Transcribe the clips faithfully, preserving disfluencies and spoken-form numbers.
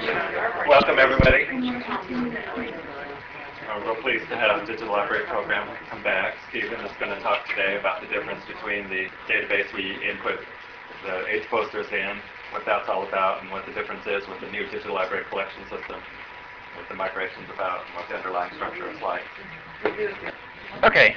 Welcome, everybody. I'm real pleased to have Digital Library Program come back. Stephen is going to talk today about the difference between the database we input the AIDS posters in, what that's all about, and what the difference is with the new Digital Library Collection System, what the migration's about, and what the underlying structure is like. Okay.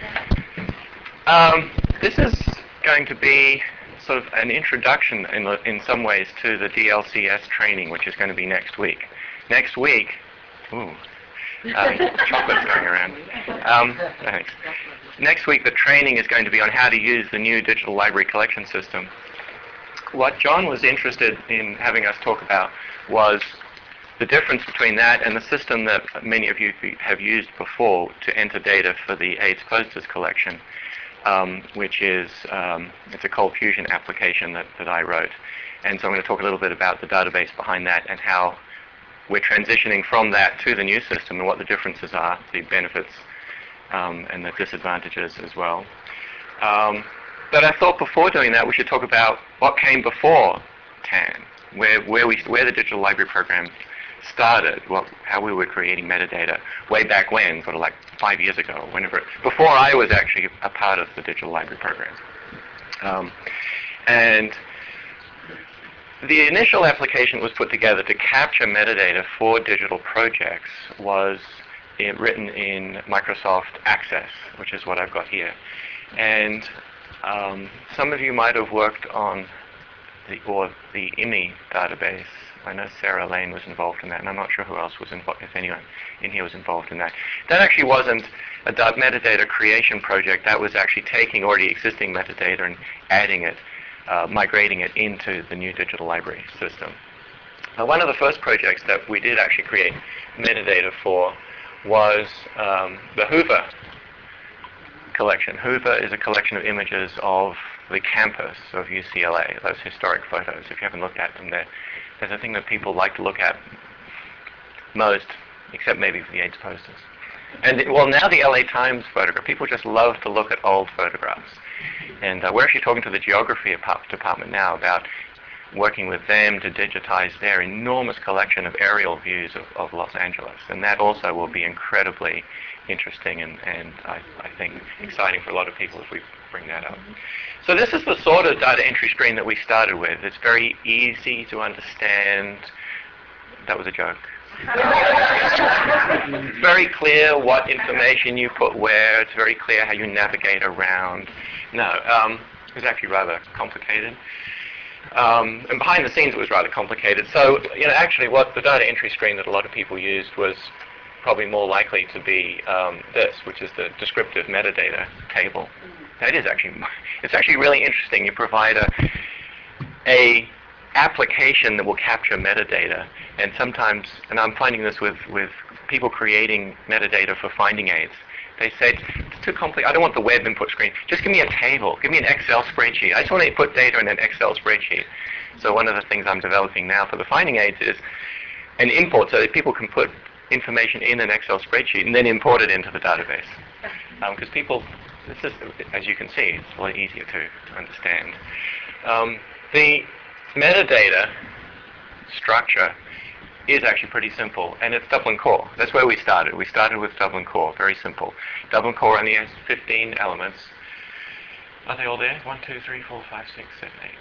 Um, this is going to be sort of an introduction in, in some ways to the D L C S training, which is going to be next week. Next week, ooh, um, chocolate's going around. Um, thanks. Next week, the training is going to be on how to use the new digital library collection system. What John was interested in having us talk about was the difference between that and the system that many of you have used before to enter data for the AIDS posters collection. Um, which is, um, it's a Cold Fusion application that, that I wrote. And so I'm going to talk a little bit about the database behind that and how we're transitioning from that to the new system and what the differences are, the benefits um, and the disadvantages as well. Um, but I thought before doing that we should talk about what came before T A N, where, where, we, where the Digital Library Program started, what, how we were creating metadata way back when, sort of like five years ago, whenever, before I was actually a part of the Digital Library Program. Um, and the initial application that was put together to capture metadata for digital projects was in, written in Microsoft Access, which is what I've got here. And um, some of you might have worked on the, or the I M I database. I know Sarah Lane was involved in that, and I'm not sure who else was involved, if anyone in here was involved in that. That actually wasn't a metadata creation project. That was actually taking already existing metadata and adding it, uh, migrating it into the new digital library system. Uh, one of the first projects that we did actually create metadata for was um, the Hoover collection. Hoover is a collection of images of the campus of U C L A, those historic photos. If you haven't looked at them, there, there's a thing that people like to look at most, except maybe for the AIDS posters. And the, well, now the L A Times photograph, people just love to look at old photographs. And uh, we're actually talking to the geography department now about working with them to digitize their enormous collection of aerial views of, of Los Angeles. And that also will be incredibly interesting and, and I, I think exciting for a lot of people if we bring that up. So this is the sort of data entry screen that we started with. It's very easy to understand. That was a joke. It's very clear what information you put where. It's very clear how you navigate around. No, um, it was actually rather complicated. Um, and behind the scenes it was rather complicated. So, you know, actually what the data entry screen that a lot of people used was probably more likely to be um, this, which is the descriptive metadata table. That is actually, it's actually really interesting. You provide a, a application that will capture metadata, and sometimes, and I'm finding this with, with people creating metadata for finding AIDS, they say, it's too complicated, I don't want the web input screen, just give me a table, give me an Excel spreadsheet. I just want to put data in an Excel spreadsheet. So one of the things I'm developing now for the finding AIDS is an import so that people can put information in an Excel spreadsheet and then import it into the database. Because um, people, this is, as you can see, it's a lot easier to, to understand. Um, the metadata structure is actually pretty simple, and it's Dublin Core. That's where we started. We started with Dublin Core, very simple. Dublin Core only has fifteen elements. Are they all there? One, two, three, four, five, six, seven, eight.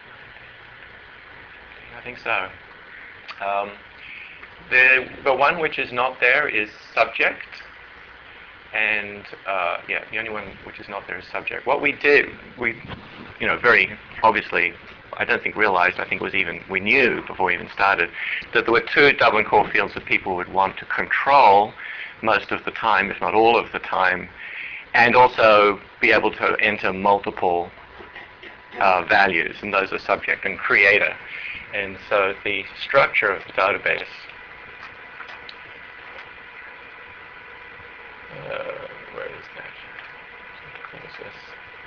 I think so. Um, the, the one which is not there is subject, and uh, yeah, the only one which is not there is subject. What we did, we, you know, very obviously, I don't think realized, I think was even, we knew before we even started, that there were two Dublin Core fields that people would want to control most of the time, if not all of the time, and also be able to enter multiple uh, values, and those are subject and creator. And so the structure of the database, uh, where is that? What is this?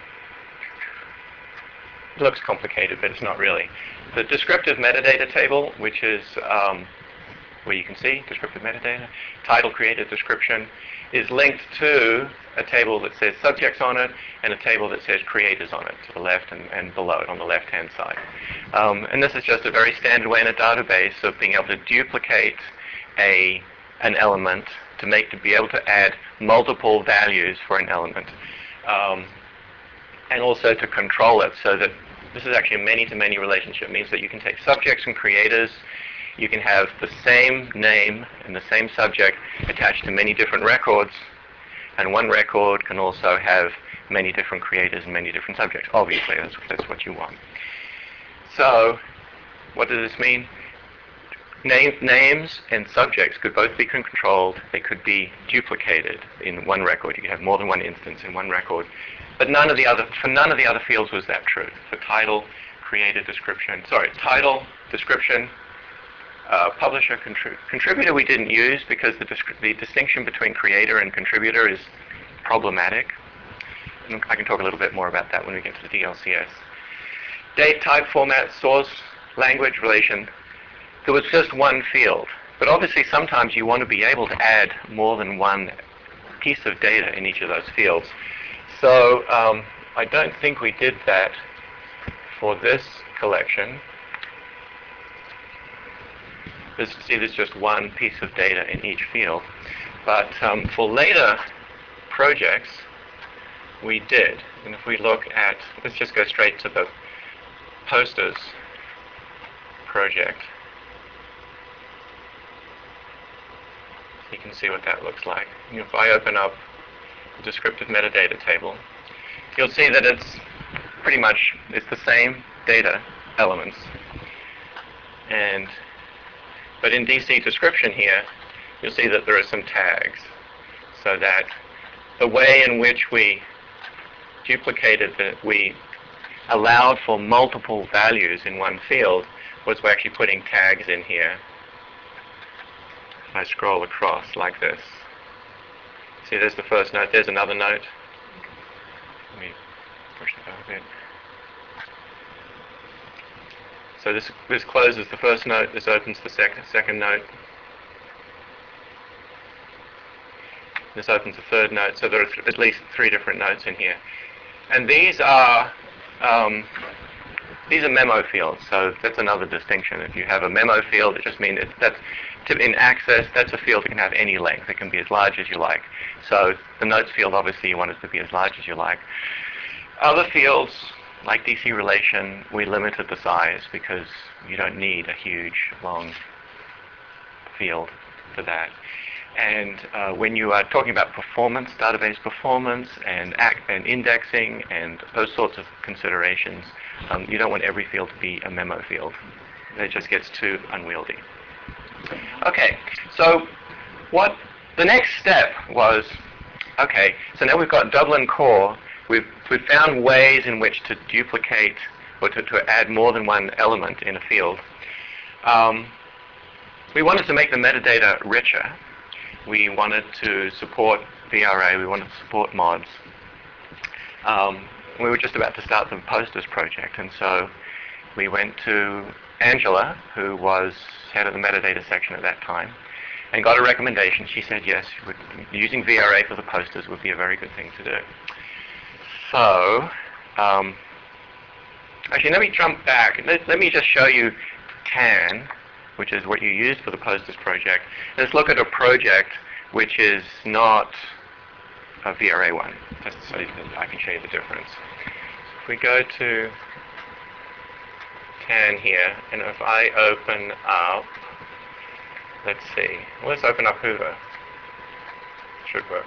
It looks complicated, but it's not really. The descriptive metadata table, which is um, where you can see descriptive metadata. Title, creator, description is linked to a table that says subjects on it and a table that says creators on it to the left and, and below it on the left-hand side. Um, and this is just a very standard way in a database of being able to duplicate a an element to make to be able to add multiple values for an element, um, and also to control it so that this is actually a many-to-many relationship. It means that you can take subjects and creators. You can have the same name and the same subject attached to many different records, and one record can also have many different creators and many different subjects. Obviously, that's, that's what you want. So, what does this mean? Name, names and subjects could both be controlled. They could be duplicated in one record. You could have more than one instance in one record. But none of the other, for none of the other fields was that true. For title, creator, description, sorry, title, description, uh, publisher, contrib contributor we didn't use because the, the distinction between creator and contributor is problematic. And I can talk a little bit more about that when we get to the D L C S. Date, type, format, source, language, relation. There was just one field. But obviously sometimes you want to be able to add more than one piece of data in each of those fields. So um, I don't think we did that for this collection. There's, see, there's just one piece of data in each field. But um, for later projects, we did. And if we look at, let's just go straight to the posters project. You can see what that looks like. And if I open up the descriptive metadata table, you'll see that it's pretty much, it's the same data elements. And, but in D C description here, you'll see that there are some tags. So that the way in which we duplicated, that we allowed for multiple values in one field was by actually putting tags in here. I scroll across like this. See, there's the first note. There's another note. Let me push that over a bit. So this this closes the first note. This opens the second second note. This opens the third note. So there are th at least three different notes in here, and these are um, these are memo fields. So that's another distinction. If you have a memo field, it just means it's, that's in Access, that's a field that can have any length. It can be as large as you like. So the notes field, obviously, you want it to be as large as you like. Other fields, like D C relation, we limited the size because you don't need a huge, long field for that. And uh, when you are talking about performance, database performance, and, act and indexing, and those sorts of considerations, um, you don't want every field to be a memo field. It just gets too unwieldy. Okay, so what the next step was, okay, so now we've got Dublin Core. We've, we've found ways in which to duplicate or to, to add more than one element in a field. Um, we wanted to make the metadata richer. We wanted to support V R A. We wanted to support mods. Um, we were just about to start the posters project, and so we went to Angela, who was head of the metadata section at that time, and got a recommendation. She said yes, using V R A for the posters would be a very good thing to do. So, um, actually, let me jump back. Let, let me just show you T A N, which is what you used for the posters project. Let's look at a project which is not a V R A one, just so I can show you the difference. If we go to T A N here, and if I open up, let's see, let's open up Hoover. Should work.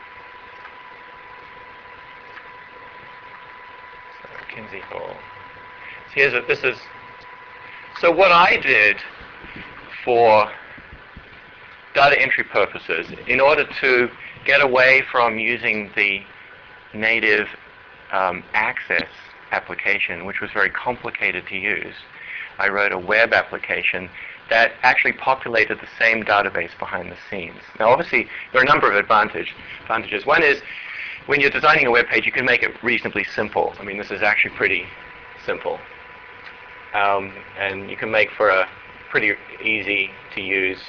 So Kinsey Hall. So here's a, this is, so what I did for data entry purposes, in order to get away from using the native um, Access application, which was very complicated to use, I wrote a web application that actually populated the same database behind the scenes. Now obviously there are a number of advantage, advantages. One is when you're designing a web page, you can make it reasonably simple. I mean, this is actually pretty simple. Um, and you can make for a pretty easy to use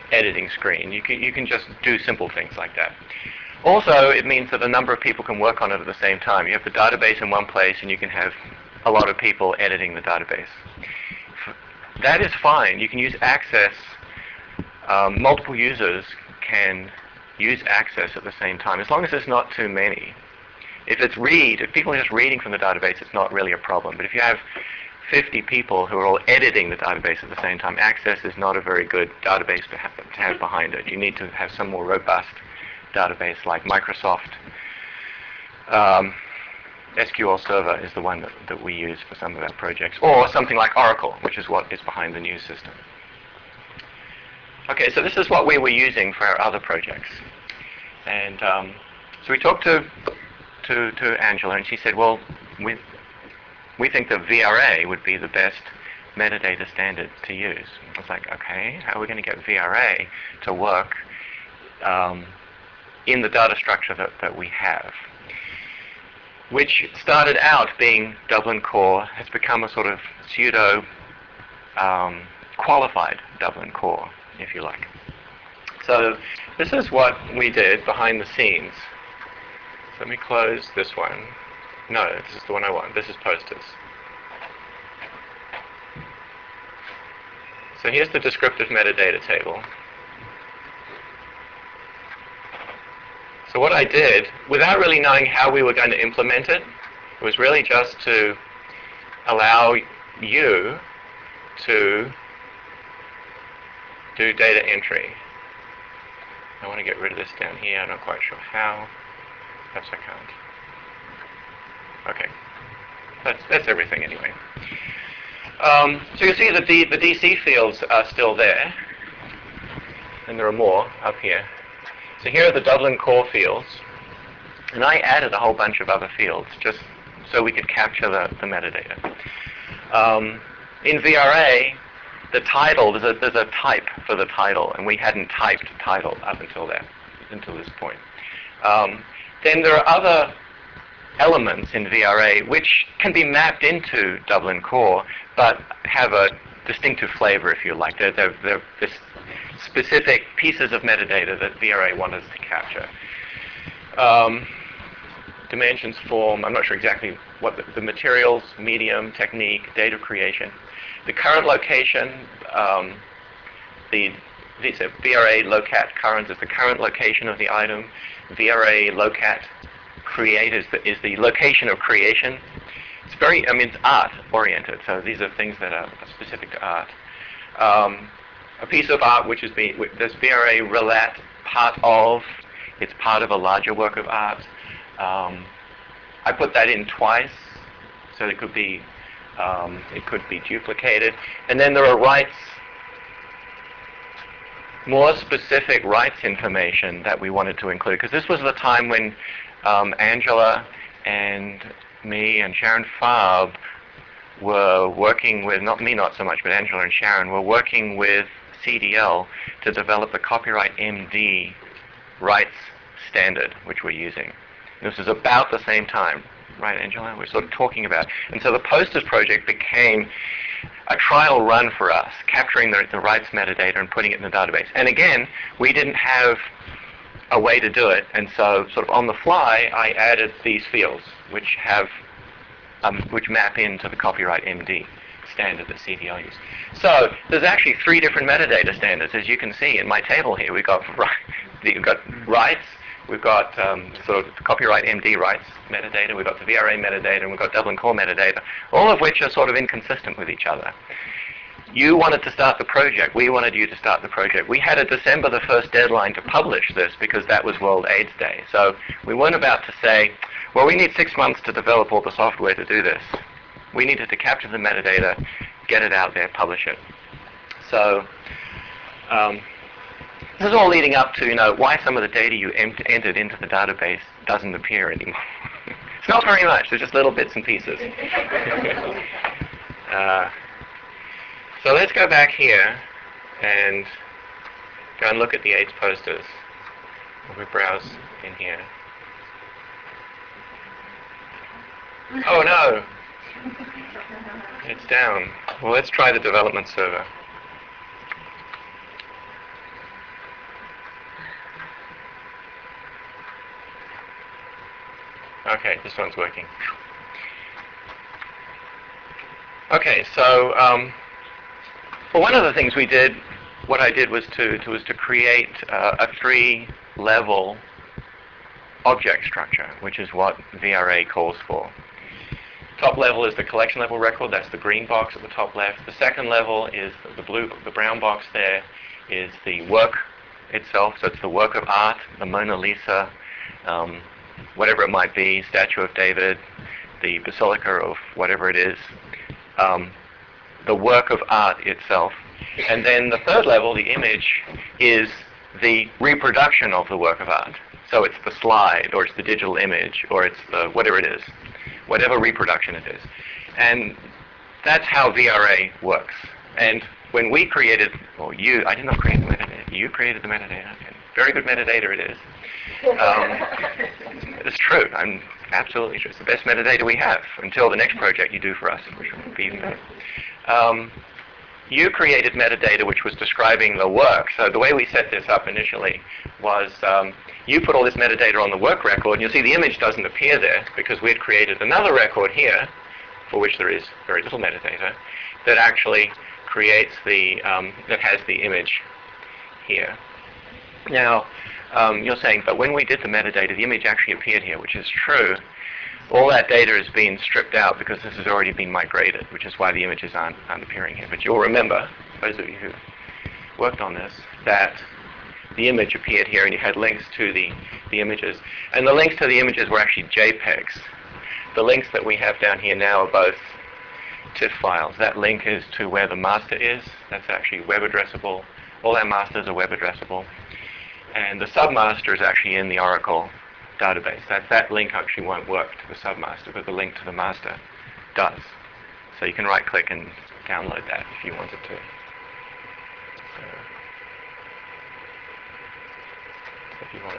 editing screen. You can, you can just do simple things like that. Also, it means that a number of people can work on it at the same time. You have the database in one place and you can have a lot of people editing the database. That is fine. You can use Access. Um, multiple users can use Access at the same time, as long as there's not too many. If it's read, if people are just reading from the database, it's not really a problem. But if you have fifty people who are all editing the database at the same time, Access is not a very good database to have, to have behind it. You need to have some more robust database like Microsoft. Um, S Q L Server is the one that, that we use for some of our projects, or something like Oracle, which is what is behind the news system. Okay, so this is what we were using for our other projects. And um, so we talked to, to, to Angela, and she said, well, we, we think that V R A would be the best metadata standard to use. I was like, okay, how are we going to get V R A to work um, in the data structure that, that we have? Which started out being Dublin Core, has become a sort of pseudo um, qualified Dublin Core, if you like. So this is what we did behind the scenes. So let me close this one. No, this is the one I want. This is posters. So here's the descriptive metadata table. So what I did, without really knowing how we were going to implement it, was really just to allow you to do data entry. I want to get rid of this down here. I'm not quite sure how. Perhaps I can't. Okay. That's, that's everything anyway. Um, so you see that the, the D C fields are still there. And there are more up here. So here are the Dublin Core fields. And I added a whole bunch of other fields just so we could capture the, the metadata. Um, in V R A, the title, there's a, there's a type for the title, and we hadn't typed title up until that, until this point. Um, then there are other elements in V R A which can be mapped into Dublin Core, but have a distinctive flavor, if you like. They're, they're, they're this specific pieces of metadata that V R A wanted us to capture. Um, dimensions, form, I'm not sure exactly what the, the materials, medium, technique, date of creation. The current location, um, the, the V R A locat current is the current location of the item. V R A locat create is the, is the location of creation. It's very, I mean, it's art oriented, so these are things that are specific to art. Um, a piece of art which is being, does V R A relat part of, it's part of a larger work of art. Um, I put that in twice, so it could be um, it could be duplicated. And then there are rights, more specific rights information that we wanted to include, because this was the time when um, Angela and me and Sharon Farb were working with, not me not so much, but Angela and Sharon were working with C D L to develop the Copyright M D rights standard, which we're using. This is about the same time, right, Angela? We're sort of talking about. And so the posters project became a trial run for us, capturing the, the rights metadata and putting it in the database. And again, we didn't have a way to do it, and so sort of on the fly, I added these fields, which have, um, which map into the Copyright M D standard that C D L uses. So there's actually three different metadata standards, as you can see in my table here. We've got, we've got rights, we've got um, sort of Copyright M D rights metadata, we've got the V R A metadata, and we've got Dublin Core metadata, all of which are sort of inconsistent with each other. You wanted to start the project. We wanted you to start the project. We had a December the first deadline to publish this because that was World AIDS Day. So we weren't about to say, well, we need six months to develop all the software to do this. We needed to capture the metadata, get it out there, publish it. So um, this is all leading up to, you know, why some of the data you em- entered into the database doesn't appear anymore. It's not very much. They're just little bits and pieces. uh, So let's go back here and go and look at the AIDS posters. We browse in here. Oh no! It's down. Well, let's try the development server. Okay, this one's working. Okay, so um, well, one of the things we did, what I did was to, to was to create uh, a three-level object structure, which is what V R A calls for. Top level is the collection level record. That's the green box at the top left. The second level is the blue, the brown box. There is the work itself. So it's the work of art, the Mona Lisa, um, whatever it might be, Statue of David, the Basilica of whatever it is, um, the work of art itself. And then the third level, the image, is the reproduction of the work of art. So it's the slide, or it's the digital image, or it's the whatever it is, whatever reproduction it is. And that's how V R A works. And when we created, or you, I did not create the metadata, you created the metadata. Very good metadata it is. Um, it's true. I'm absolutely true. It's the best metadata we have until the next project you do for us, which will be even better. Um, you created metadata which was describing the work. So the way we set this up initially was um, you put all this metadata on the work record, and you'll see the image doesn't appear there because we had created another record here, for which there is very little metadata, that actually creates the, um, that has the image here. Now, um, you're saying, but when we did the metadata, the image actually appeared here, which is true. All that data has been stripped out because this has already been migrated, which is why the images aren't, aren't appearing here. But you'll remember, those of you who worked on this, that the image appeared here and you had links to the, the images. And the links to the images were actually JPEGs. The links that we have down here now are both TIFF files. That link is to where the master is. That's actually web addressable. All our masters are web addressable. And the submaster is actually in the Oracle database. That, that link actually won't work to the submaster, but the link to the master does. So you can right-click and download that if you wanted to. So, if you want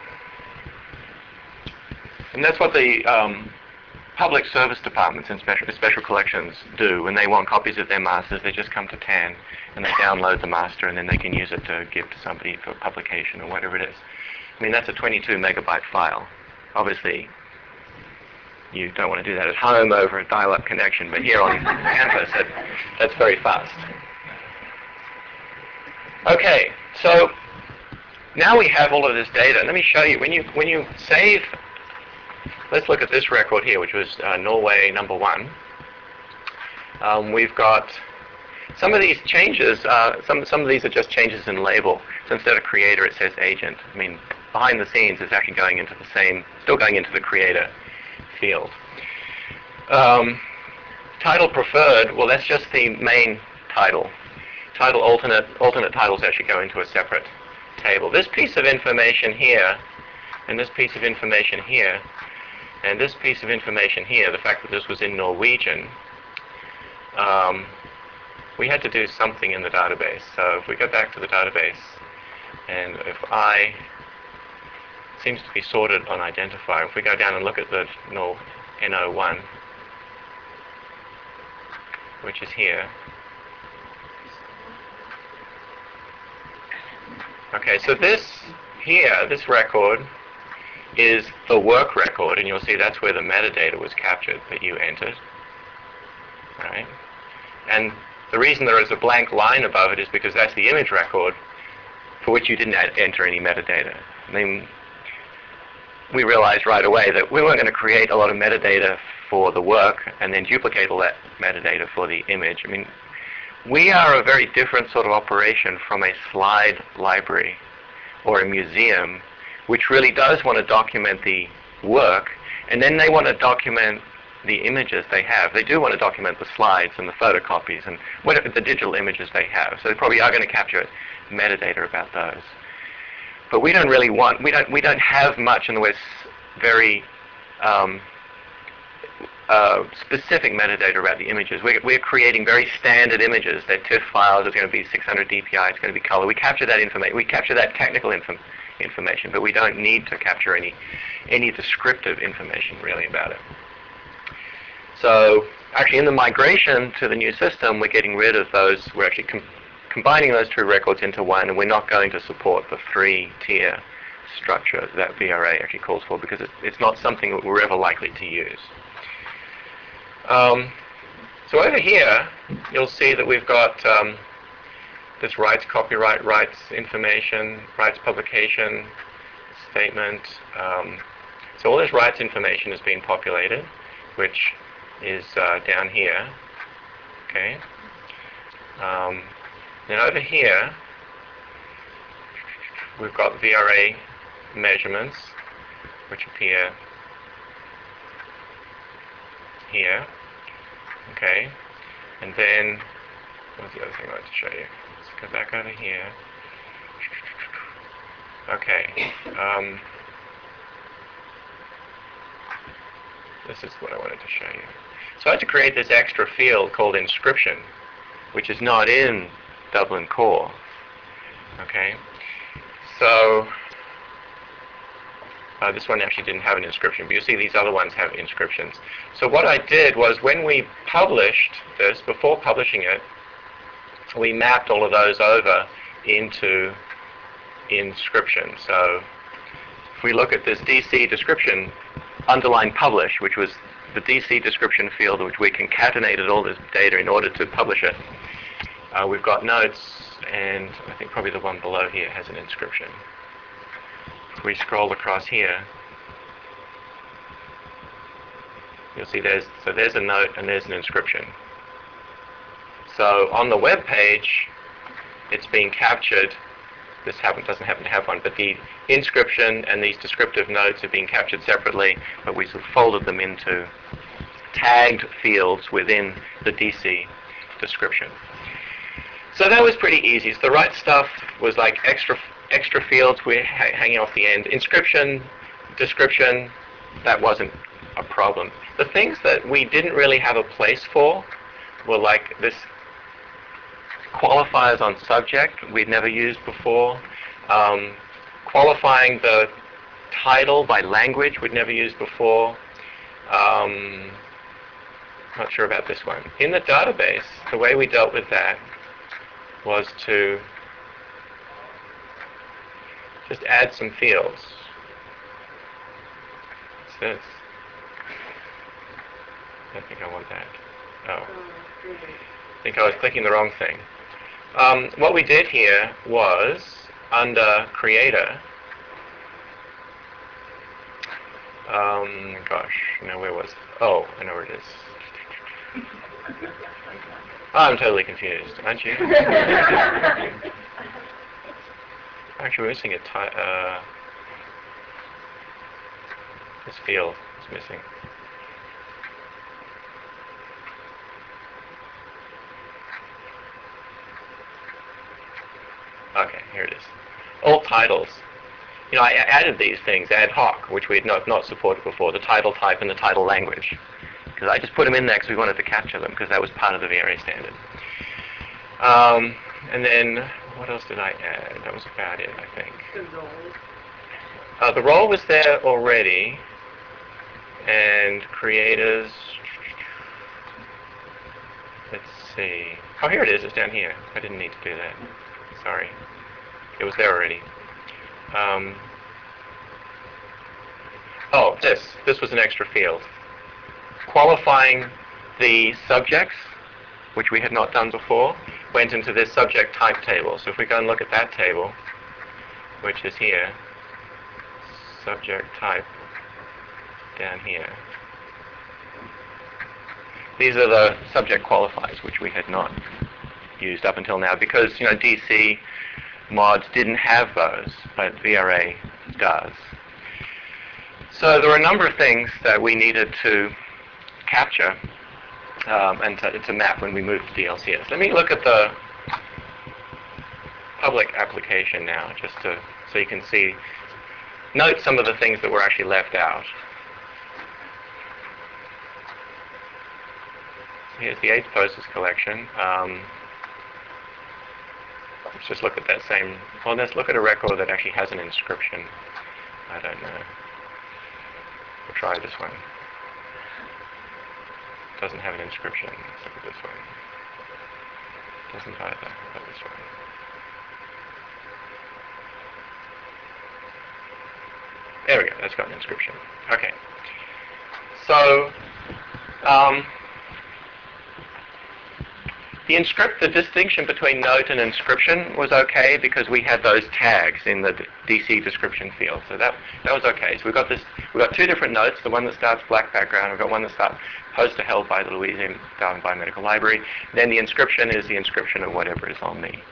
to. And that's what the um, public service departments and special, special collections do. When they want copies of their masters, they just come to T A N and they download the master, and then they can use it to give to somebody for publication or whatever it is. I mean, that's a twenty-two megabyte file. Obviously, you don't want to do that at home over a dial-up connection, but here on campus, that, that's very fast. Okay, so now we have all of this data. Let me show you. When you when you save, let's look at this record here, which was uh, Norway number one. Um, we've got some of these changes. Uh, some some of these are just changes in label. So instead of creator, it says agent. I mean, behind the scenes, it's actually going into the same, still going into the creator field. Um, title preferred. Well, that's just the main title. Title alternate alternate titles actually go into a separate table. This piece of information here, and this piece of information here, and this piece of information here, the fact that this was in Norwegian, um, we had to do something in the database. So if we go back to the database, and if I, seems to be sorted on identifier, if we go down and look at the N O one, which is here. Okay, so this here, this record, is the work record, and you'll see that's where the metadata was captured that you entered. Right? And the reason there is a blank line above it is because that's the image record for which you didn't enter any metadata. I mean, we realized right away that we weren't going to create a lot of metadata for the work and then duplicate all that metadata for the image. I mean, we are a very different sort of operation from a slide library or a museum, which really does want to document the work, and then they want to document the images they have. They do want to document the slides and the photocopies and whatever the digital images they have. So they probably are going to capture metadata about those. But we don't really want, we don't, we don't have much in the way very um, uh, specific metadata about the images. We're, we're creating very standard images. They're TIFF files. It's going to be six hundred D P I. It's going to be color. We capture that information. We capture that technical info information, but we don't need to capture any any descriptive information really about it. So actually, in the migration to the new system, we're getting rid of those. We're actually com combining those two records into one, and we're not going to support the three-tier structure that V R A actually calls for, because it, it's not something that we're ever likely to use. Um, so over here, you'll see that we've got um, this rights, copyright rights information, rights publication statement. Um, so all this rights information has been populated, which is uh, down here. Okay. Um, then over here, we've got V R A measurements, which appear here. Okay. And then, what's the other thing I wanted to show you? Let's go back over here. Okay. Um, this is what I wanted to show you. So I had to create this extra field called inscription, which is not in Dublin Core. Okay. So uh, this one actually didn't have an inscription, but you see these other ones have inscriptions. So what I did was, when we published this, before publishing it, we mapped all of those over into inscription. So if we look at this D C description, underline publish, which was the D C description field which we concatenated all this data in order to publish it, uh, we've got notes, and I think probably the one below here has an inscription. If we scroll across here, you'll see there's, so there's a note and there's an inscription. So on the web page, it's being captured. This happen, doesn't happen to have one, but the inscription and these descriptive notes are being captured separately, but we sort of folded them into tagged fields within the D C description. So that was pretty easy. So the right stuff was like extra extra fields we're ha hanging off the end. Inscription, description, that wasn't a problem. The things that we didn't really have a place for were like this qualifiers on subject we'd never used before, um, qualifying the title by language we'd never used before. Um, not sure about this one. In the database, the way we dealt with that was to just add some fields. What's this? I don't think I want that. Oh. I think I was clicking the wrong thing. Um, what we did here was, under Creator, um, gosh, now where was it? Oh, I know where it is. I'm totally confused, aren't you? Actually, we're missing a ty uh, this field is missing. Okay, here it is. All titles. You know, I added these things ad hoc, which we had not, not supported before, the title type and the title language. Because I just put them in there because we wanted to capture them, because that was part of the V R A standard. Um, and then, what else did I add? That was about it, I think. The role. Uh, the role was there already. And creators, let's see. Oh, here it is. It's down here. I didn't need to do that. Sorry. It was there already. Um, oh, this. This was an extra field. Qualifying the subjects, which we had not done before, went into this subject type table. So if we go and look at that table, which is here, subject type down here. These are the subject qualifiers, which we had not used up until now, because, you know, D C mods didn't have those, but V R A does. So there were a number of things that we needed to capture um, and to, to map when we moved to D L C S. Let me look at the public application now, just to so you can see, note some of the things that were actually left out. Here's the eighth posters collection. Um, let's just look at that same, well, let's look at a record that actually has an inscription. I don't know. We'll try this one. Doesn't have an inscription. Let's look at this one. Doesn't either. How about this one? There we go, that's got an inscription. Okay. So, um, the inscript, the distinction between note and inscription was okay because we had those tags in the D C description field. So that that was okay. So we've got this, we've got two different notes. The one that starts black background. We've got one that starts poster held by the Louisiana Biomedical Library. Then the inscription is the inscription of whatever is on the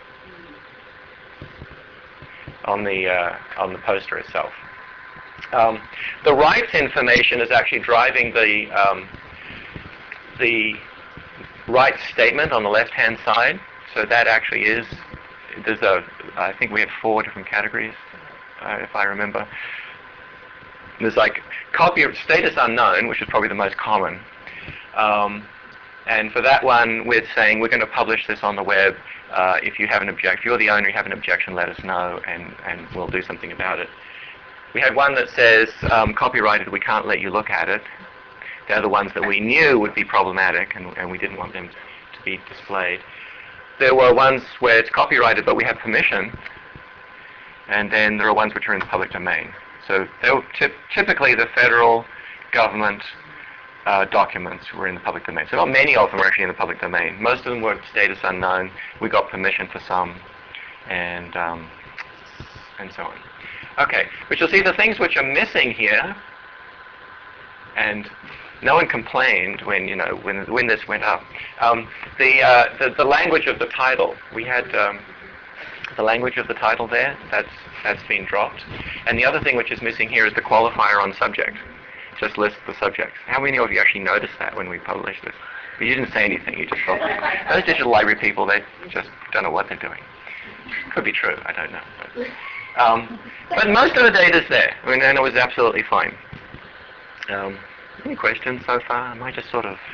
on the uh, on the poster itself. Um, the rights information is actually driving the um, the rights statement on the left-hand side. So that actually is, there's a, I think we have four different categories, uh, if I remember. There's like copy status unknown, which is probably the most common. Um, and for that one, we're saying we're going to publish this on the web. Uh, if you have an objection, if you're the owner, you have an objection, let us know, and, and we'll do something about it. We had one that says um, copyrighted, we can't let you look at it. They're the ones that we knew would be problematic, and, and we didn't want them to be displayed. There were ones where it's copyrighted, but we have permission, and then there are ones which are in the public domain. So they were typ typically the federal government uh, documents were in the public domain. So not many of them were actually in the public domain. Most of them were status unknown. We got permission for some, and um, and so on. Okay, but you'll see the things which are missing here, and no one complained when, you know, when when this went up. Um, the, uh, the the language of the title, we had um, the language of the title there. That's that's been dropped. And the other thing which is missing here is the qualifier on subject. Just lists the subjects. How many of you actually noticed that when we published this? But you didn't say anything. You just thought those digital library people, they just don't know what they're doing. Could be true. I don't know. But, um, but most of the data's there. I mean, and it was absolutely fine. Um, Any questions so far? Am I just sort of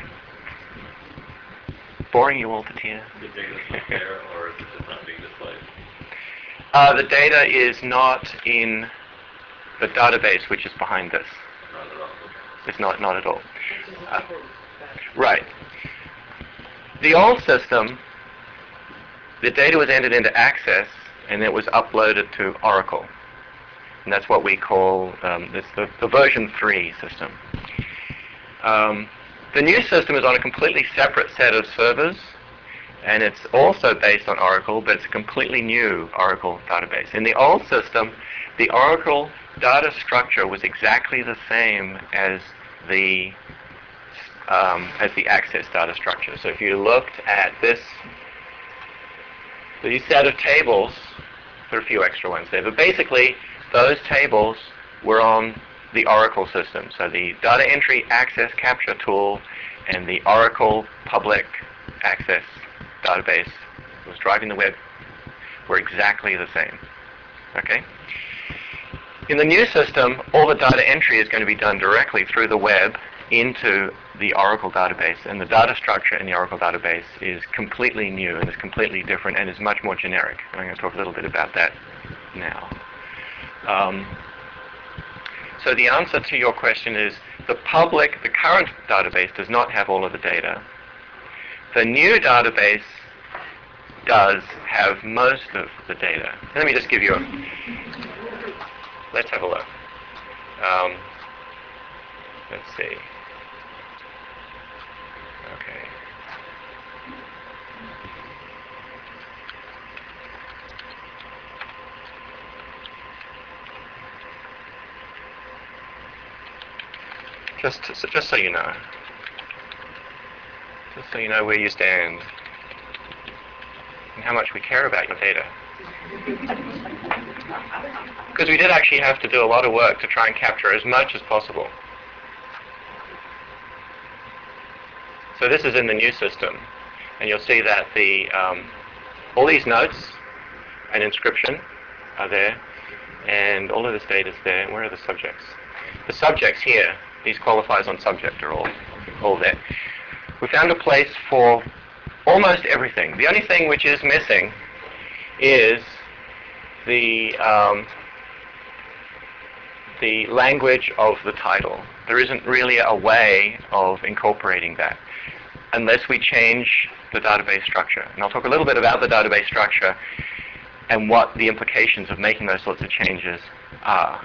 boring you all to tears? The data's not there, or is it just not being displayed? Uh, the data is not in the database which is behind this. Not at all. It's not, not at all. Uh, right. The old system, the data was entered into Access, and it was uploaded to Oracle. And that's what we call um, this, the, the version three system. Um, the new system is on a completely separate set of servers, and it's also based on Oracle, but it's a completely new Oracle database. In the old system, the Oracle data structure was exactly the same as the um, as the Access data structure. So if you looked at this, these set of tables, there are a few extra ones there, but basically those tables were on the Oracle system. So the data entry access capture tool and the Oracle public access database was driving the web were exactly the same. Okay? In the new system, all the data entry is going to be done directly through the web into the Oracle database, and the data structure in the Oracle database is completely new and is completely different and is much more generic. I'm going to talk a little bit about that now. Um, So the answer to your question is the public, the current database does not have all of the data. The new database does have most of the data. Let me just give you a, let's have a look. Um, let's see. Okay. Just, so, just so you know, just so you know where you stand and how much we care about your data. Because we did actually have to do a lot of work to try and capture as much as possible. So this is in the new system, and you'll see that the um, all these notes and inscription are there, and all of this data is there. Where are the subjects? The subjects here, these qualifiers on subject are all, all there. We found a place for almost everything. The only thing which is missing is the um, the language of the title. There isn't really a way of incorporating that unless we change the database structure. And I'll talk a little bit about the database structure and what the implications of making those sorts of changes are,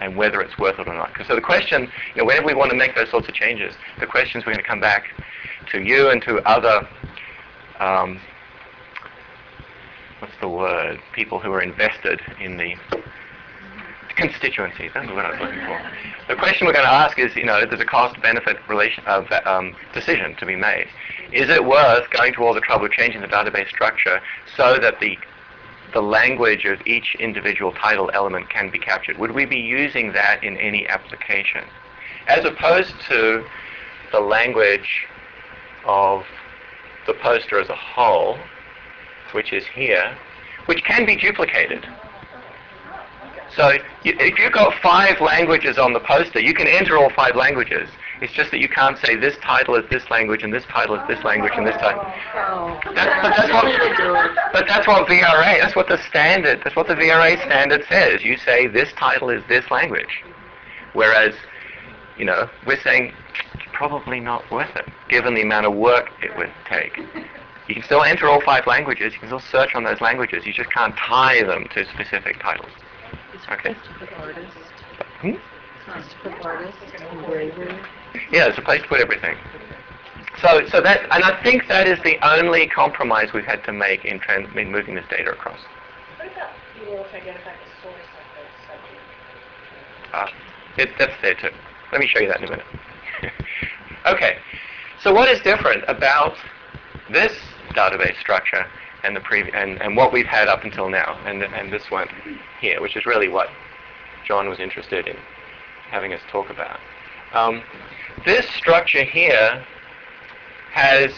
and whether it's worth it or not. 'Cause so the question, you know, whenever we want to make those sorts of changes, the questions we're going to come back to you and to other, um, what's the word, people who are invested in the constituencies, that's the word I was looking for. The question we're going to ask is, you know, there's a cost-benefit relation of um, decision to be made. Is it worth going to all the trouble of changing the database structure so that the the language of each individual title element can be captured? Would we be using that in any application? As opposed to the language of the poster as a whole, which is here, which can be duplicated. So you, if you've got five languages on the poster, you can enter all five languages. It's just that you can't say this title is this language and this title is this language and this title. Oh. That, but, that's what, but that's what V R A, that's what the standard, that's what the V R A standard says. You say this title is this language. Whereas, you know, we're saying it's probably not worth it, given the amount of work it would take. You can still enter all five languages, you can still search on those languages, you just can't tie them to specific titles. Okay. It's a place to put artist. Hmm? It's a place to put artist, engraver. Yeah, it's a place to put everything. So, so that, and I think that is the only compromise we've had to make in, trans, in moving this data across. What about being able to identify the source of those subjects? Uh, it, that's there too. Let me show you that in a minute. Okay, so what is different about this database structure and the previ- and, and what we've had up until now, and and this one here, which is really what John was interested in having us talk about. Um, this structure here has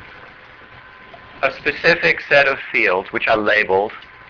a specific set of fields which are labeled,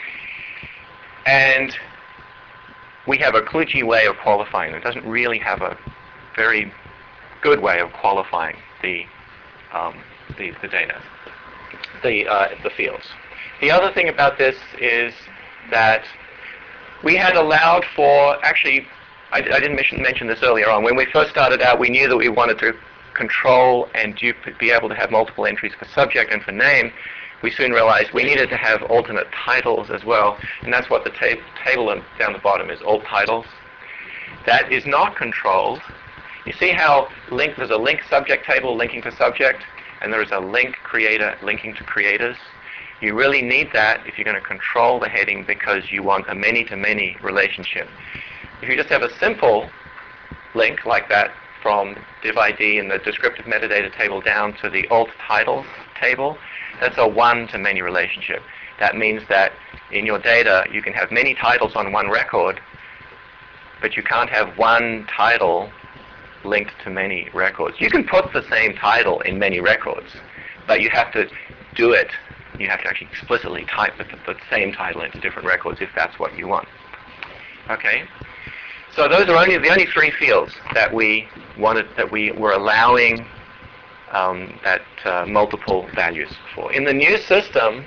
and we have a kludgy way of qualifying them. It doesn't really have a very good way of qualifying the um, the, the data, the uh, the fields. The other thing about this is that we had allowed for, actually, I, I didn't mention, mention this earlier on. When we first started out, we knew that we wanted to control and dup- be able to have multiple entries for subject and for name. We soon realized we needed to have alternate titles as well, and that's what the ta- table down the bottom is, alt titles. That is not controlled. You see how link, there's a link subject table linking to subject, and there is a link creator linking to creators. You really need that if you're going to control the heading, because you want a many-to-many relationship. If you just have a simple link like that from div I D and the descriptive metadata table down to the alt titles table, that's a one-to-many relationship. That means that in your data you can have many titles on one record, but you can't have one title linked to many records. You can put the same title in many records, but you have to do it. You have to actually explicitly type the, the same title into different records if that's what you want. Okay? So those are only the only three fields that we wanted, that we were allowing um, that uh, multiple values for. In the new system,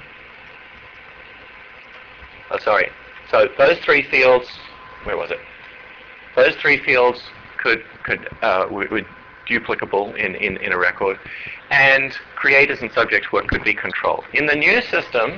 oh sorry, so those three fields, where was it? Those three fields could could uh, were, were duplicable in, in, in a record, and creators and subjects work could be controlled. In the new system,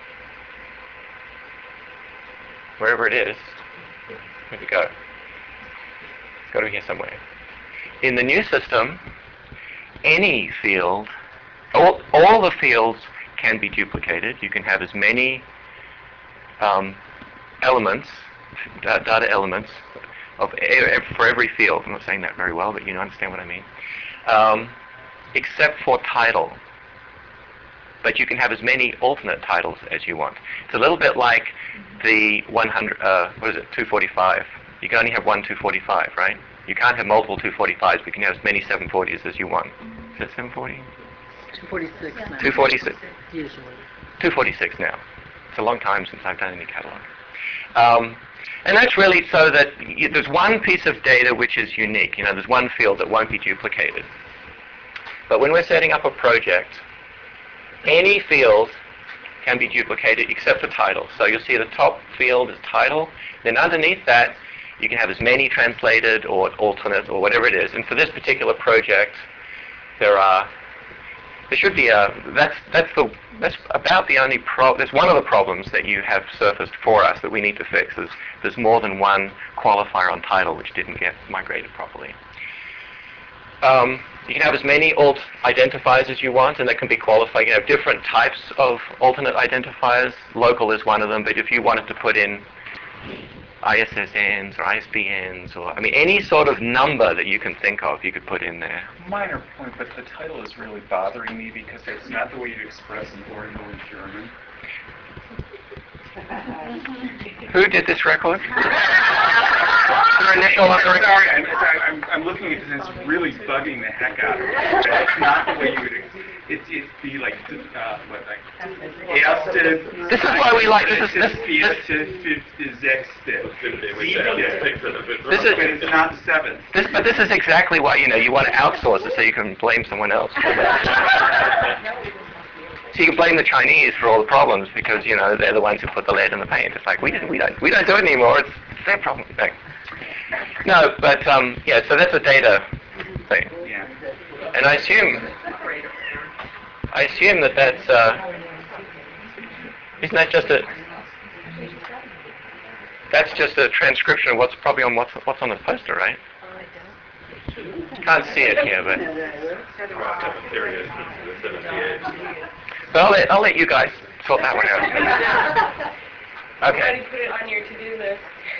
wherever it is, where'd it go? It's got to be here somewhere. In the new system, any field, all, all the fields can be duplicated. You can have as many um, elements, uh, data elements, of e- for every field. I'm not saying that very well, but you understand what I mean. Um, except for title. But you can have as many alternate titles as you want. It's a little bit like the one hundred, uh, what is it, two forty-five. You can only have one two forty-five, right? You can't have multiple two forty-fives, but you can have as many seven forties as you want. Is it seven forty? two forty-six now. two forty-six. Usually. two forty-six now. It's a long time since I've done any catalog. Um, and that's really so that y- there's one piece of data which is unique. You know, there's one field that won't be duplicated. But when we're setting up a project, any field can be duplicated except for title. So you'll see the top field is title. Then underneath that, you can have as many translated or alternate or whatever it is. And for this particular project, there are there should be a, that's, that's the, that's about the only pro, that's one of the problems that you have surfaced for us that we need to fix. Is there's more than one qualifier on title which didn't get migrated properly. Um, you can have as many alt identifiers as you want, and that can be qualified. You have different types of alternate identifiers. Local is one of them, but if you wanted to put in I S S Ns or I S B Ns, or I mean any sort of number that you can think of, you could put in there. Minor point, but the title is really bothering me because it's not the way you'd express an ordinal in German. Who did this record? Is there initial on the I'm record? sorry, I'm, sorry I'm, I'm looking at this and it's really bugging the heck out of me. It's not the way you would, ex- it's, it's the like, uh, what, like, erste, This is why we like, this is, this, this, vierte, fifte, sechste. We have six and a bit This is- wrong. But it's not seventh. this, but this is exactly why, you know, you want to outsource it so you can blame someone else. So you can blame the Chinese for all the problems because, you know, they're the ones who put the lead in the paint. It's like, we didn't, we don't, we don't do it anymore. It's, it's their problem. No, no but, um, yeah, so that's a data thing. Yeah. And I assume, I assume that that's, uh, isn't that just a, that's just a transcription of what's probably on what's, what's on the poster, right? Can't see it here, but, Seventy-eight, the seventy-eight. but I'll let, I'll let you guys sort that one out. Somebody Okay. put it on your to-do list.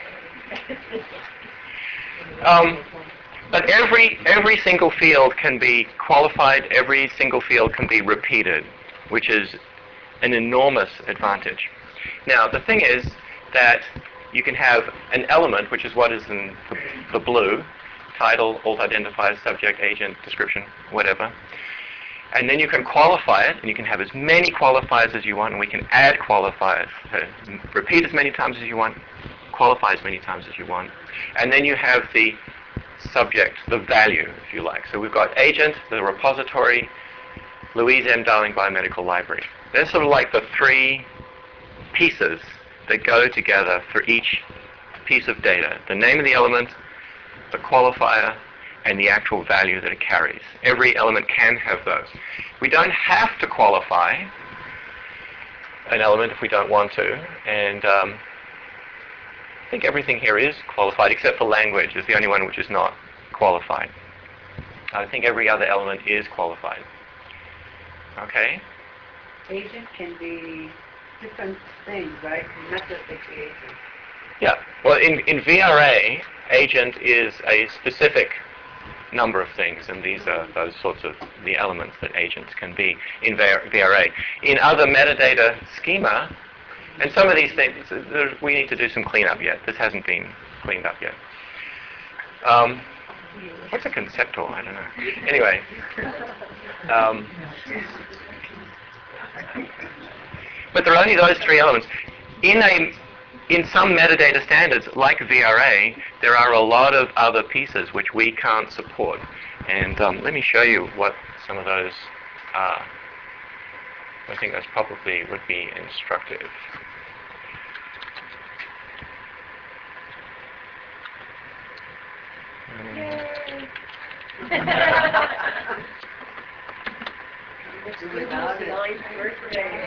Um, but every every single field can be qualified. Every single field can be repeated, which is an enormous advantage. Now, the thing is that you can have an element, which is what is in the, the blue, title, alt identifier, subject, agent, description, whatever. And then you can qualify it, and you can have as many qualifiers as you want, and we can add qualifiers, uh, repeat as many times as you want, qualify as many times as you want. And then you have the subject, the value, if you like. So we've got agent, the repository, Louise M. Darling Biomedical Library. They're sort of like the three pieces that go together for each piece of data. The name of the element, the qualifier, and the actual value that it carries. Every element can have those. We don't have to qualify an element if we don't want to, and um, I think everything here is qualified except for language is the only one which is not qualified. I think every other element is qualified. Okay? Agent can be different things, right? Not just the agent. Yeah. Well, in, in V R A, agent is a specific number of things, and these are those sorts of the elements that agents can be in V R A. In other metadata schema, and some of these things, there- we need to do some cleanup yet. This hasn't been cleaned up yet. Um, what's a conceptual? I don't know. Anyway. Um, but there are only those three elements. In a In some metadata standards, like V R A, there are a lot of other pieces which we can't support. And um, let me show you what some of those are. I think those probably would be instructive. It's Lucy's ninth birthday.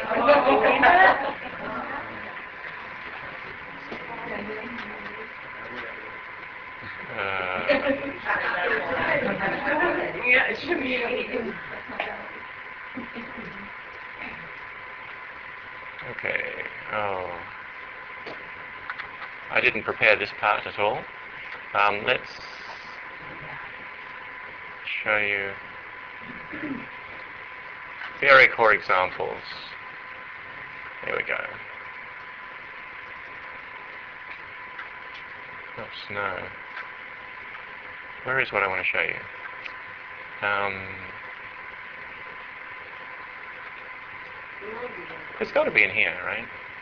Uh, Yeah, it should be. okay. Oh. I didn't prepare this part at all. Um, let's show you V R A core examples. There we go. Oops, no. Where is what I want to show you? Um, it's got to be in here, right?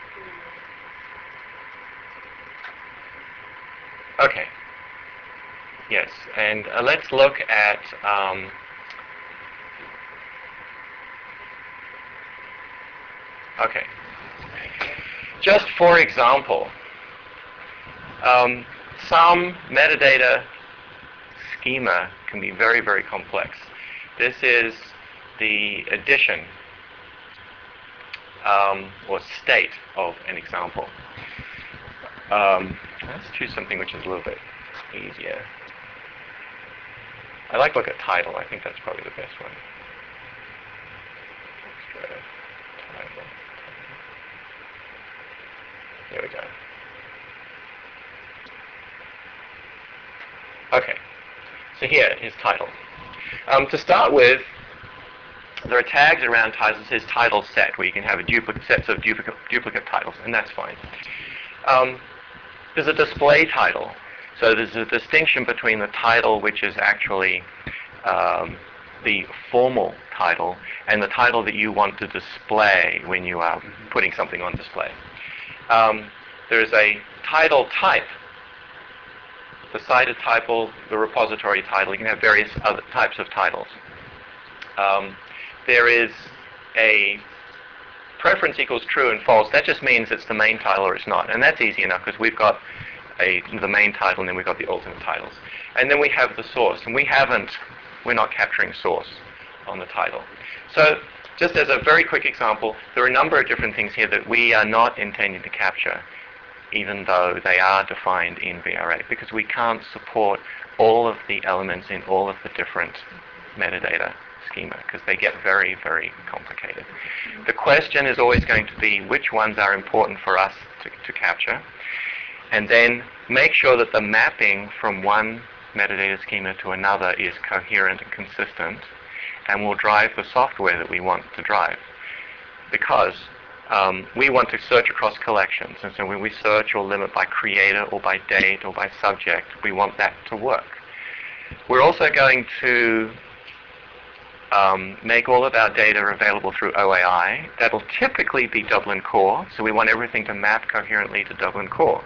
Okay. Yes, and uh, let's look at um, okay. Just for example, um, some metadata schema can be very, very complex. This is the addition um, or state of an example. Um, let's choose something which is a little bit easier. I like to look at title. I think that's probably the best one. Let's go title. There we go. Okay, so here is title. Um, to start with, there are tags around titles that says title set, where you can have a duplicate sets of duplicate, duplicate titles, and that's fine. Um, there's a display title. So there's a distinction between the title, which is actually um, the formal title, and the title that you want to display when you are putting something on display. Um, there's a title type, the cited title, the repository title. You can have various other types of titles. Um, there is a preference equals true and false. That just means it's the main title or it's not, and that's easy enough because we've got a, the main title and then we've got the alternate titles. And then we have the source, and we haven't, we're not capturing source on the title. So just as a very quick example, there are a number of different things here that we are not intending to capture, even though they are defined in V R A, because we can't support all of the elements in all of the different metadata schema, because they get very, very complicated. The question is always going to be which ones are important for us to, to capture, and then make sure that the mapping from one metadata schema to another is coherent and consistent, and will drive the software that we want to drive. Because um, we want to search across collections, and so when we search or limit by creator or by date or by subject, we want that to work. We're also going to um, make all of our data available through O A I. That'll typically be Dublin Core, so we want everything to map coherently to Dublin Core.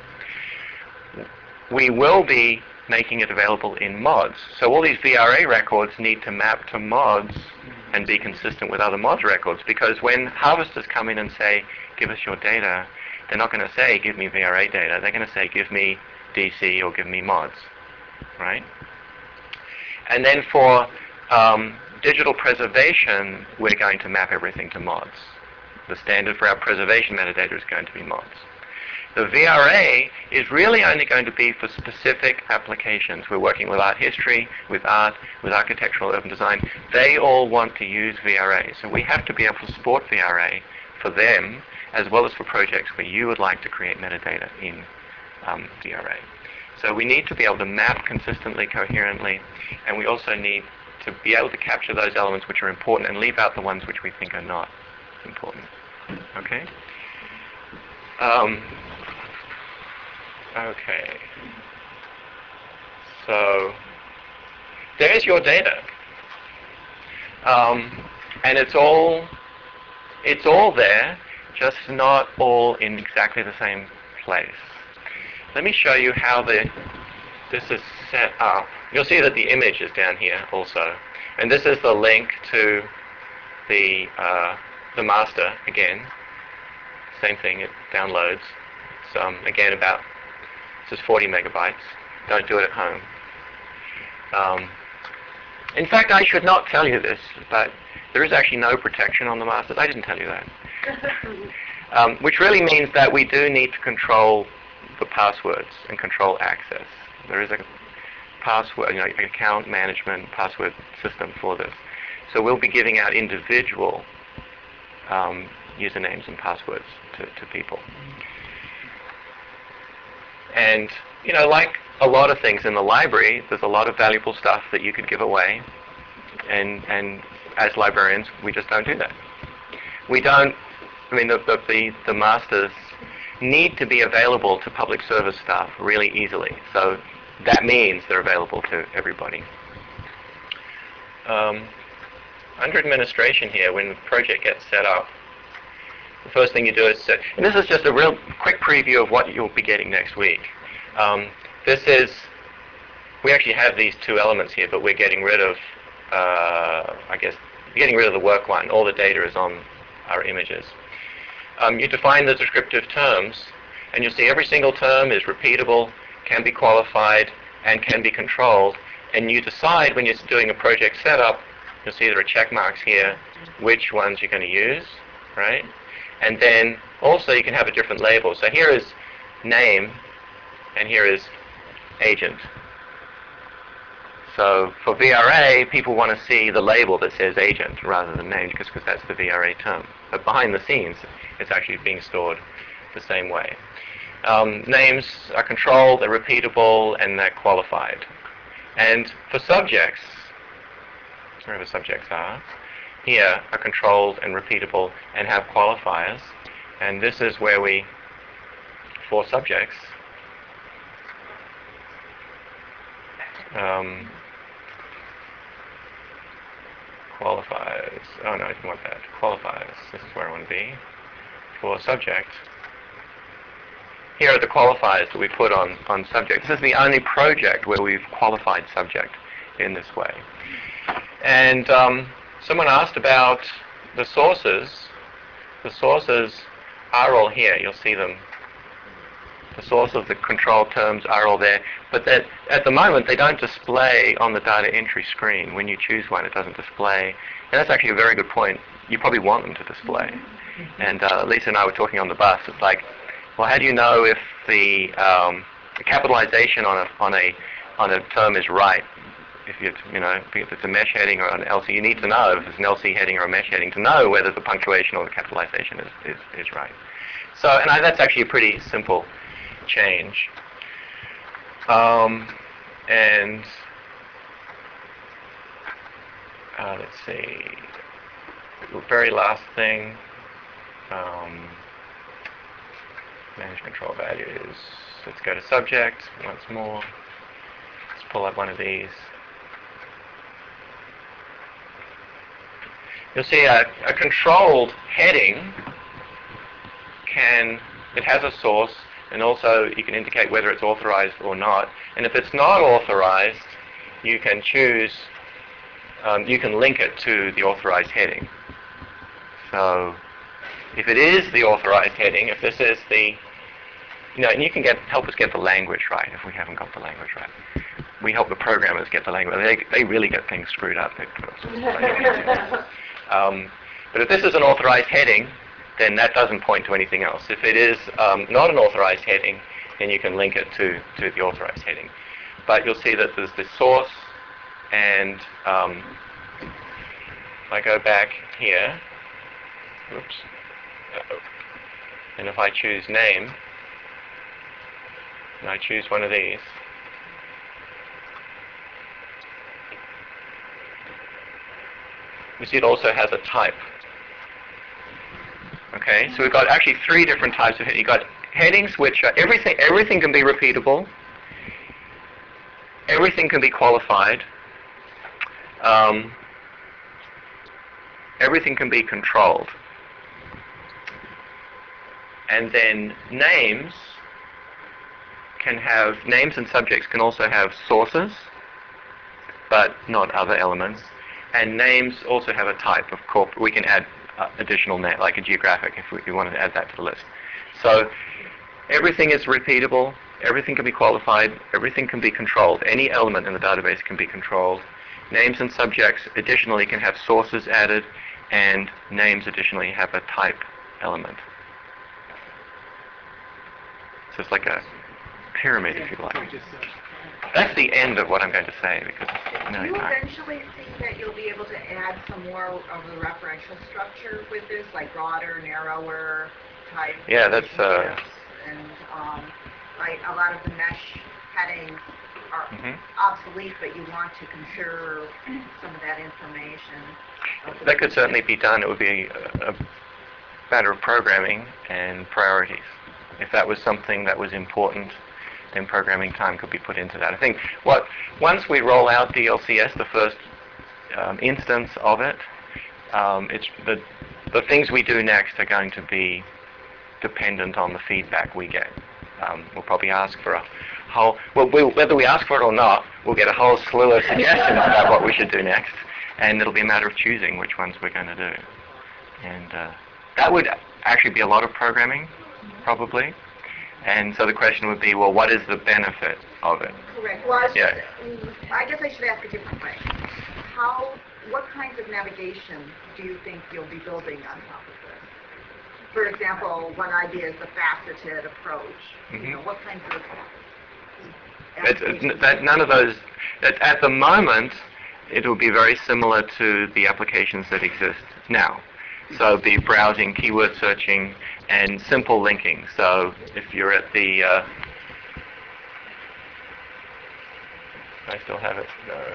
We will be making it available in mods. So all these V R A records need to map to mods and be consistent with other mods records, because when harvesters come in and say, give us your data, they're not going to say, give me V R A data. They're going to say, give me D C or give me mods, right? And then for um, digital preservation, we're going to map everything to mods. The standard for our preservation metadata is going to be mods. The V R A is really only going to be for specific applications. We're working with art history, with art, with architectural urban design. They all want to use V R A, so we have to be able to support V R A for them, as well as for projects where you would like to create metadata in um, V R A. So we need to be able to map consistently, coherently, and we also need to be able to capture those elements which are important and leave out the ones which we think are not important. Okay? Um, okay. So there's your data. Um, and it's all it's all there, just not all in exactly the same place. Let me show you how the this is set up. You'll see that the image is down here also. And this is the link to the uh, the master again. Same thing, it downloads. So um, again, about, this is forty megabytes. Don't do it at home. Um, in fact, I should not tell you this, but there is actually no protection on the masters. I didn't tell you that. Um, which really means that we do need to control the passwords and control access. There is a password, you know, account management password system for this. So we'll be giving out individual um, usernames and passwords to, to people. And, you know, like a lot of things in the library, there's a lot of valuable stuff that you could give away. And, and as librarians, we just don't do that. We don't, I mean, the, the, the, the masters need to be available to public service staff really easily. So that means they're available to everybody. Um, under administration here, when the project gets set up, the first thing you do is set, and this is just a real quick preview of what you'll be getting next week. Um, this is, we actually have these two elements here, but we're getting rid of, uh, I guess, getting rid of the work one. All the data is on our images. Um, you define the descriptive terms, and you'll see every single term is repeatable, can be qualified, and can be controlled. And you decide when you're doing a project setup You'll see there are check marks here, which ones you're going to use, right? And then also you can have a different label. So here is name, and here is agent. So for V R A, people want to see the label that says agent rather than name, because that's the V R A term. But behind the scenes, it's actually being stored the same way. Um, names are controlled, they're repeatable, and they're qualified. And for subjects, wherever subjects are, here are controlled and repeatable and have qualifiers. And this is where we, for subjects, um, qualifiers, oh no, I didn't want that, qualifiers, this is where I want to be, for subject. Here are the qualifiers that we put on, on subject. This is the only project where we've qualified subject in this way. And um, someone asked about the sources. The sources are all here. You'll see them. The source of the control terms are all there. But that, at the moment, they don't display on the data entry screen. When you choose one, it doesn't display. And that's actually a very good point. You probably want them to display. And uh, Lisa and I were talking on the bus. It's like, well, how do you know if the, um, the capitalization on a, on, a, on a term is right? If you, you know, if it's a mesh heading or an L C, you need to know if it's an L C heading or a mesh heading to know whether the punctuation or the capitalization is, is, is right. So, and I, that's actually a pretty simple change. Um, and uh, let's see, the very last thing, um, manage control values. Let's go to subject once more. Let's pull up one of these. You'll see a, a controlled heading can, it has a source, and also you can indicate whether it's authorized or not. And if it's not authorized, you can choose, um, you can link it to the authorized heading. So if it is the authorized heading, if this is the, you know, and you can get help us get the language right if we haven't got the language right. We help the programmers get the language. They, they really get things screwed up. Um, but if this is an authorized heading, then that doesn't point to anything else. If it is um, not an authorized heading, then you can link it to, to the authorized heading. But you'll see that there's the source, and um, if I go back here, oops, uh-oh. And if I choose name, and I choose one of these, you see it also has a type. Okay, so we've got actually three different types of headings. You've got headings which are everything, everything can be repeatable, everything can be qualified, um, everything can be controlled. And then names can have, names and subjects can also have sources, but not other elements. And names also have a type of corp. We can add uh, additional name, like a geographic, if we, we wanted to add that to the list. So everything is repeatable. Everything can be qualified. Everything can be controlled. Any element in the database can be controlled. Names and subjects additionally can have sources added, and names additionally have a type element. So it's like a pyramid, if you like. That's the end of what I'm going to say, because Do no, you time. eventually see that you'll be able to add some more of the referential structure with this, like broader, narrower type? Yeah, that's, uh, relationships? And um, like a lot of the mesh headings are Mhm. obsolete, but you want to conserve some of that information. That could certainly be done. It would be a, a matter of programming and priorities. If that was something that was important, then programming time could be put into that. I think what once we roll out D L C S, the first um, instance of it, um, it's the the things we do next are going to be dependent on the feedback we get. Um, we'll probably ask for a whole, well, we'll, whether we ask for it or not, we'll get a whole slew of suggestions about what we should do next, and it'll be a matter of choosing which ones we're going to do. And uh, that would actually be a lot of programming, probably. And so the question would be, well, what is the benefit of it? Correct. Well, I, was Yeah. just, I guess I should ask a different way. How what kinds of navigation do you think you'll be building on top of this? For example, one idea is the faceted approach. Mhm. You know, what kinds of It's, applications? it's, that none of those, at, at the moment, it will be very similar to the applications that exist now. So be browsing, keyword searching, and simple linking. So if you're at the, uh, I still have it. No.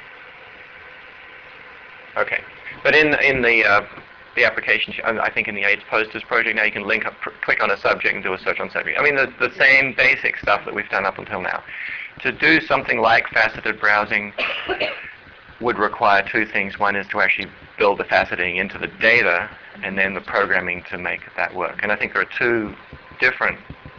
Okay, but in in the uh, the application, I think in the AIDS posters project now you can link up, click on a subject and do a search on subject. I mean the the same basic stuff that we've done up until now. To do something like faceted browsing would require two things. One is to actually build the faceting into the data, and then the programming to make that work. And I think there are two different.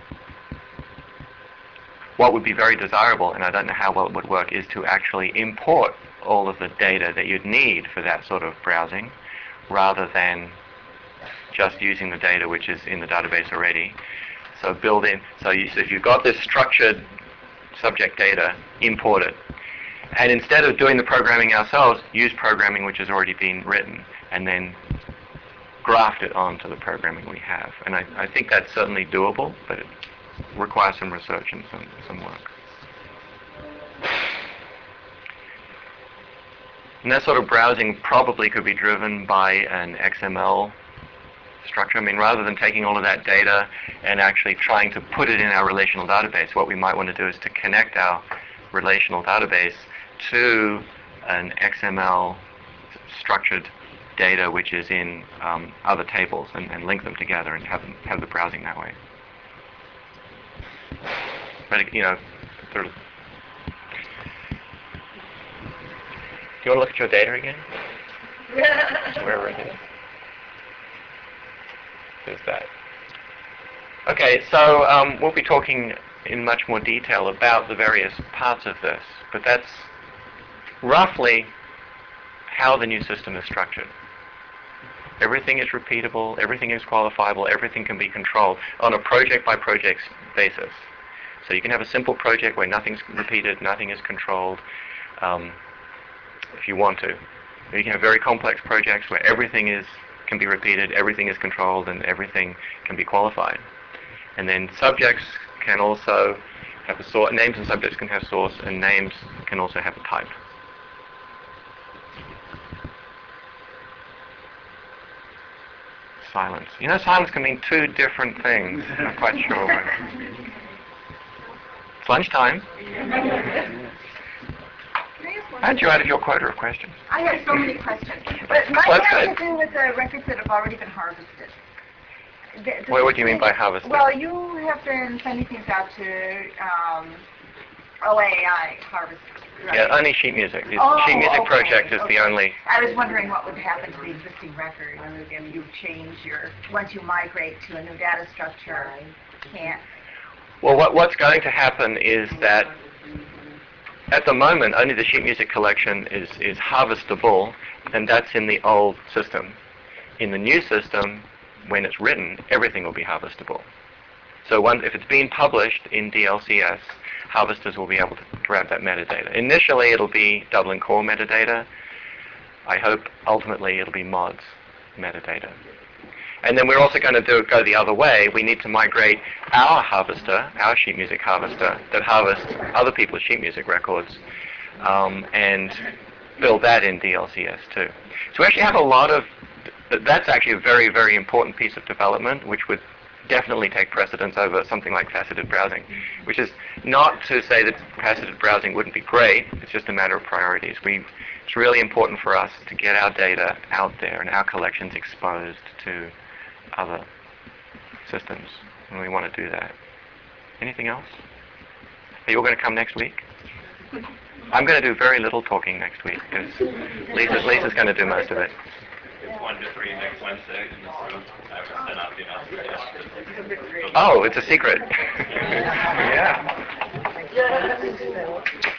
What would be very desirable, and I don't know how well it would work, is to actually import all of the data that you'd need for that sort of browsing, rather than just using the data which is in the database already. So build in, so, you, so if you've got this structured subject data, import it. And instead of doing the programming ourselves, use programming which has already been written, and then graft it onto the programming we have. And I, I think that's certainly doable, but it requires some research and some, some work. And that sort of browsing probably could be driven by an X M L structure. I mean, rather than taking all of that data and actually trying to put it in our relational database, what we might want to do is to connect our relational database to an X M L structured data which is in um, other tables, and, and link them together and have them, have the browsing that way. But you know, sort of. Do you want to look at your data again? Wherever it is. There's that. Okay, so um, we'll be talking in much more detail about the various parts of this, but that's roughly how the new system is structured. Everything is repeatable, everything is qualifiable, everything can be controlled on a project-by-project basis. So you can have a simple project where nothing's repeated, nothing is controlled, um, if you want to. You can have very complex projects where everything is can be repeated, everything is controlled, and everything can be qualified. And then subjects can also have a source, names and subjects can have source, and names can also have a type. Silence. You know, silence can mean two different things. I'm not quite sure why. It's lunchtime. Aren't you out of your quota of questions? I have so many questions, but mine Let's have go. to do with the records that have already been harvested. The- the What, what do you mean by system- harvested? Well, you have been sending things out to um, O A I harvest, right? Yeah, only sheet music. The Oh, sheet music okay, project is okay. the only. I was wondering what would happen to the existing record if you change your, once you migrate to a new data structure, can't. Well, what, what's going to happen is that at the moment, only the sheet music collection is, is harvestable, and that's in the old system. In the new system, when it's written, everything will be harvestable. So one, if it's being published in D L C S, harvesters will be able to grab that metadata. Initially, it'll be Dublin Core metadata. I hope ultimately it'll be mods metadata. And then we're also going to do go the other way. We need to migrate our harvester, our sheet music harvester, that harvests other people's sheet music records, um, and build that in D L C S too. So we actually have a lot of, that's actually a very, very important piece of development, which would definitely take precedence over something like faceted browsing, which is not to say that faceted browsing wouldn't be great, it's just a matter of priorities. We, it's really important for us to get our data out there and our collections exposed to other systems, and we want to do that. Anything else? Are you all going to come next week? I'm going to do very little talking next week, because Lisa, Lisa's going to do most of it. It's one to three next Wednesday in this room. I haven't sent out the announcement yet. Oh, it's a secret. Yeah. Yeah.